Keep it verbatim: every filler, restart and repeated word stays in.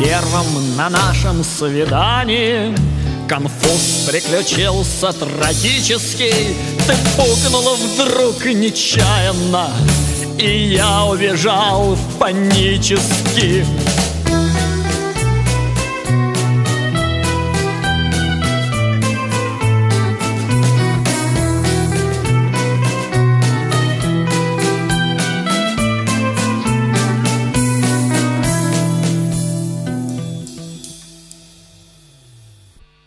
первом на нашем свидании конфуз приключился трагический. Ты пукнула вдруг нечаянно, и я убежал панически.